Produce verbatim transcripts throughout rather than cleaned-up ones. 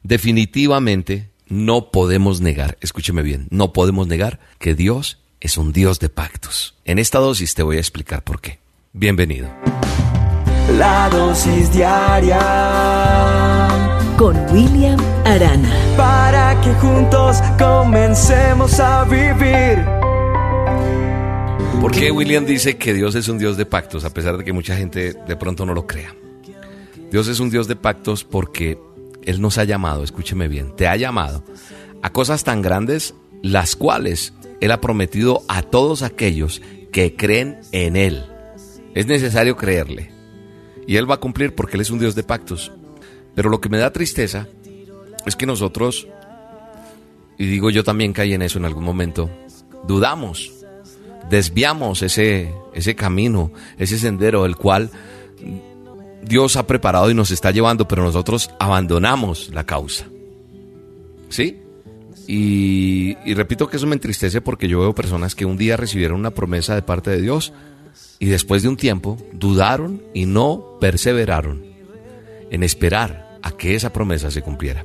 Definitivamente no podemos negar, escúcheme bien, no podemos negar que Dios es un Dios de pactos. En esta dosis te voy a explicar por qué. Bienvenido. La dosis diaria con William Arana. Para que juntos comencemos a vivir. ¿Por qué William dice que Dios es un Dios de pactos, a pesar de que mucha gente de pronto no lo crea? Dios es un Dios de pactos porque Él nos ha llamado, escúcheme bien, te ha llamado a cosas tan grandes, las cuales Él ha prometido a todos aquellos que creen en Él. Es necesario creerle. Y Él va a cumplir porque Él es un Dios de pactos. Pero lo que me da tristeza es que nosotros, y digo yo también caí en eso en algún momento, dudamos, desviamos ese, ese camino, ese sendero el cual Dios ha preparado y nos está llevando, pero nosotros abandonamos la causa. ¿Sí? Y, y repito que eso me entristece porque yo veo personas que un día recibieron una promesa de parte de Dios y después de un tiempo dudaron y no perseveraron en esperar a que esa promesa se cumpliera.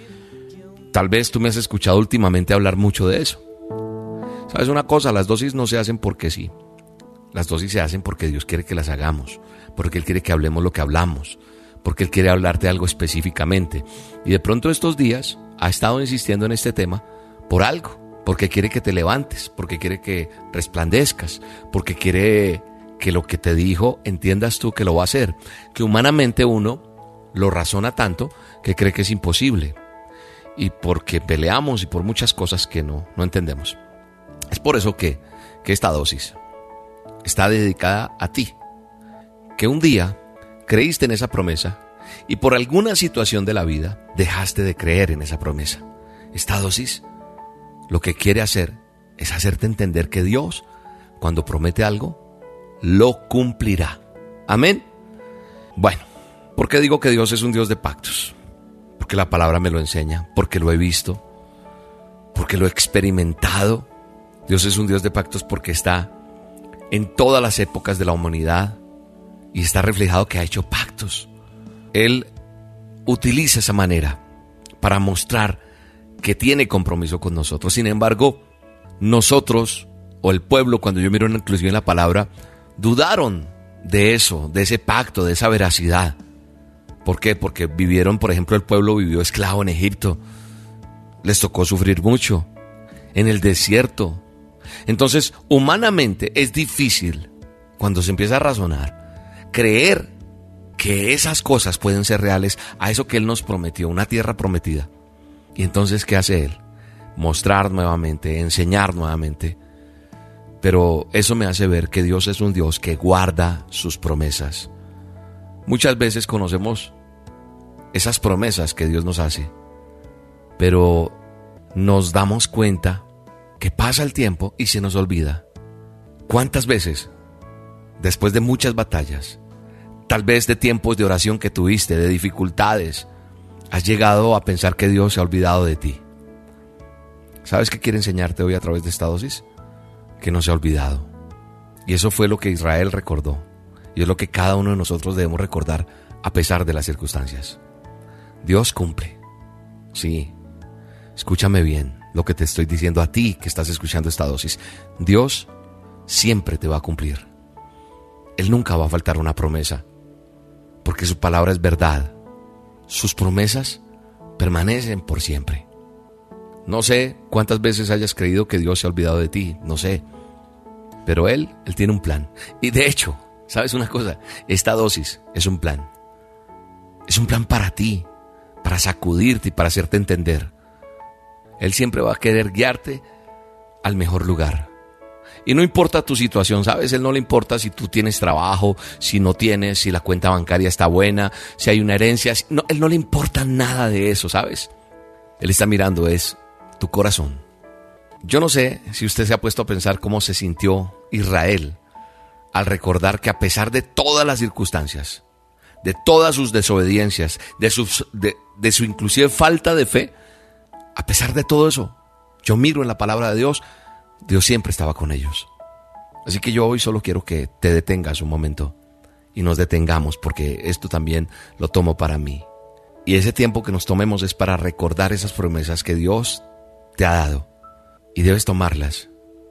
Tal vez tú me has escuchado últimamente hablar mucho de eso. ¿Sabes una cosa? Las dosis no se hacen porque sí. Las dosis se hacen porque Dios quiere que las hagamos, porque Él quiere que hablemos lo que hablamos, porque Él quiere hablarte algo específicamente. Y de pronto estos días ha estado insistiendo en este tema por algo, porque quiere que te levantes, porque quiere que resplandezcas, porque quiere que lo que te dijo entiendas tú que lo va a hacer, que humanamente uno lo razona tanto que cree que es imposible, y porque peleamos y por muchas cosas que no, no entendemos. Es por eso que, que esta dosis está dedicada a ti, que un día creíste en esa promesa y por alguna situación de la vida dejaste de creer en esa promesa. Esta dosis lo que quiere hacer es hacerte entender que Dios, cuando promete algo, lo cumplirá. Amén. Bueno, ¿por qué digo que Dios es un Dios de pactos? Porque la palabra me lo enseña, porque lo he visto, porque lo he experimentado. Dios es un Dios de pactos porque está en todas las épocas de la humanidad y está reflejado que ha hecho pactos. Él utiliza esa manera para mostrar que tiene compromiso con nosotros. Sin embargo, nosotros o el pueblo, cuando yo miro inclusive en la palabra, dudaron de eso, de ese pacto, de esa veracidad. ¿Por qué? Porque vivieron, por ejemplo, el pueblo vivió esclavo en Egipto. Les tocó sufrir mucho en el desierto. Entonces, humanamente es difícil, cuando se empieza a razonar, creer que esas cosas pueden ser reales, a eso que Él nos prometió, una tierra prometida. Y entonces, ¿qué hace Él? Mostrar nuevamente, enseñar nuevamente. Pero eso me hace ver que Dios es un Dios que guarda sus promesas. Muchas veces conocemos esas promesas que Dios nos hace, pero nos damos cuenta que pasa el tiempo y se nos olvida. ¿Cuántas veces, después de muchas batallas, tal vez de tiempos de oración que tuviste, de dificultades, has llegado a pensar que Dios se ha olvidado de ti? ¿Sabes qué quiere enseñarte hoy a través de esta dosis? Que no se ha olvidado. Y eso fue lo que Israel recordó. Y es lo que cada uno de nosotros debemos recordar a pesar de las circunstancias. Dios cumple. Sí, escúchame bien lo que te estoy diciendo a ti que estás escuchando esta dosis. Dios siempre te va a cumplir. Él nunca va a faltar una promesa, porque su palabra es verdad. Sus promesas permanecen por siempre. No sé cuántas veces hayas creído que Dios se ha olvidado de ti, no sé. Pero Él, Él tiene un plan. Y de hecho, ¿sabes una cosa? Esta dosis es un plan. Es un plan para ti, para sacudirte y para hacerte entender. Él siempre va a querer guiarte al mejor lugar. Y no importa tu situación, ¿sabes? Él no le importa si tú tienes trabajo, si no tienes, si la cuenta bancaria está buena, si hay una herencia. No, Él no le importa nada de eso, ¿sabes? Él está mirando es tu corazón. Yo no sé si usted se ha puesto a pensar cómo se sintió Israel al recordar que a pesar de todas las circunstancias, de todas sus desobediencias, de, sus, de, de su inclusive falta de fe, a pesar de todo eso, yo miro en la palabra de Dios, Dios siempre estaba con ellos. Así que yo hoy solo quiero que te detengas un momento y nos detengamos, porque esto también lo tomo para mí. Y ese tiempo que nos tomemos es para recordar esas promesas que Dios te ha dado. Y debes tomarlas.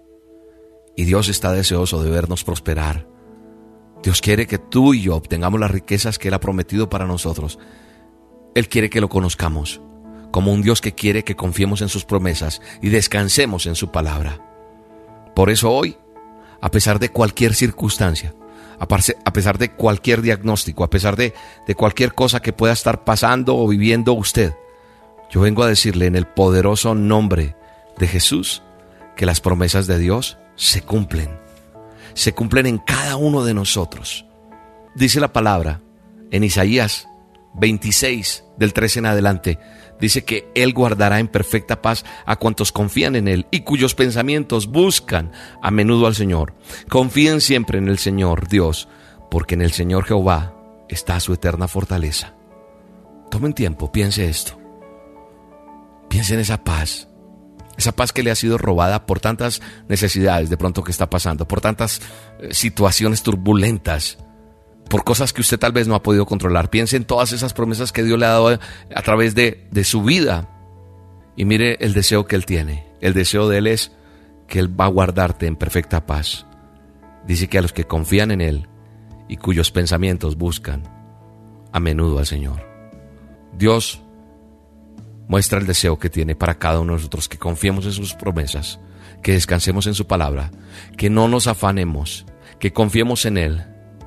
Y Dios está deseoso de vernos prosperar. Dios quiere que tú y yo obtengamos las riquezas que Él ha prometido para nosotros. Él quiere que lo conozcamos como un Dios que quiere que confiemos en sus promesas y descansemos en su palabra. Por eso hoy, a pesar de cualquier circunstancia, a pesar de cualquier diagnóstico, a pesar de, de cualquier cosa que pueda estar pasando o viviendo usted, yo vengo a decirle en el poderoso nombre de Jesús que las promesas de Dios se cumplen. Se cumplen en cada uno de nosotros. Dice la palabra en Isaías veintiséis, del trece en adelante, dice que Él guardará en perfecta paz a cuantos confían en Él y cuyos pensamientos buscan a menudo al Señor. Confíen siempre en el Señor Dios, porque en el Señor Jehová está su eterna fortaleza. Tomen tiempo, piense esto. Piense en esa paz. Esa paz que le ha sido robada por tantas necesidades de pronto que está pasando, por tantas eh, situaciones turbulentas, por cosas que usted tal vez no ha podido controlar. Piense en todas esas promesas que Dios le ha dado a través de, de su vida. Y mire el deseo que Él tiene. El deseo de Él es que Él va a guardarte en perfecta paz. Dice que a los que confían en Él y cuyos pensamientos buscan a menudo al Señor. Dios muestra el deseo que tiene para cada uno de nosotros, que confiemos en sus promesas, que descansemos en su palabra, que no nos afanemos, que confiemos en Él.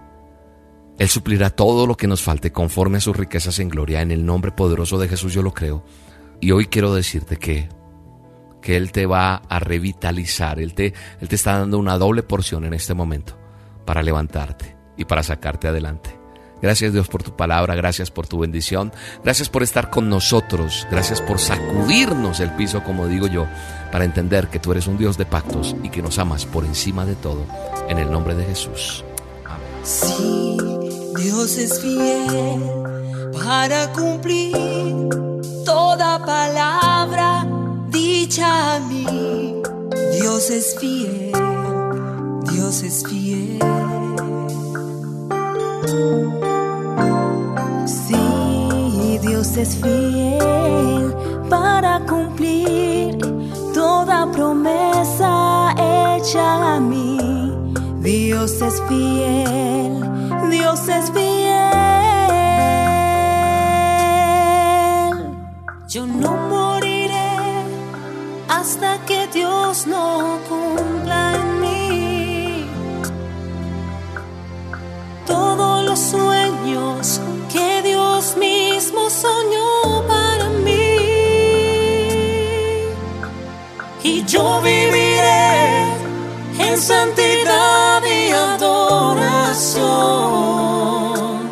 Él suplirá todo lo que nos falte conforme a sus riquezas en gloria. En el nombre poderoso de Jesús yo lo creo. Y hoy quiero decirte que, que Él te va a revitalizar. Él te, Él te está dando una doble porción en este momento para levantarte y para sacarte adelante. Gracias, Dios, por tu palabra, gracias por tu bendición, gracias por estar con nosotros, gracias por sacudirnos el piso, como digo yo, para entender que tú eres un Dios de pactos y que nos amas por encima de todo, en el nombre de Jesús. Amén. Sí, Dios es fiel para cumplir toda palabra dicha a mí. Dios es fiel, Dios es fiel. Sí, Dios es fiel para cumplir toda promesa hecha a mí. Dios es fiel, Dios es fiel. Yo no moriré hasta que Dios no cumpla en mí todos los sueños que Dios mismo soñó para mí. Y yo viviré en santidad y adoración,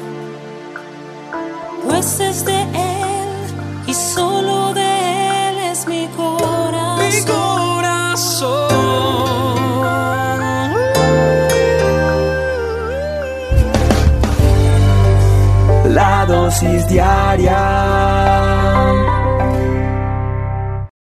pues es de Él y solo de Él es mi corazón. Mi corazón. La dosis diaria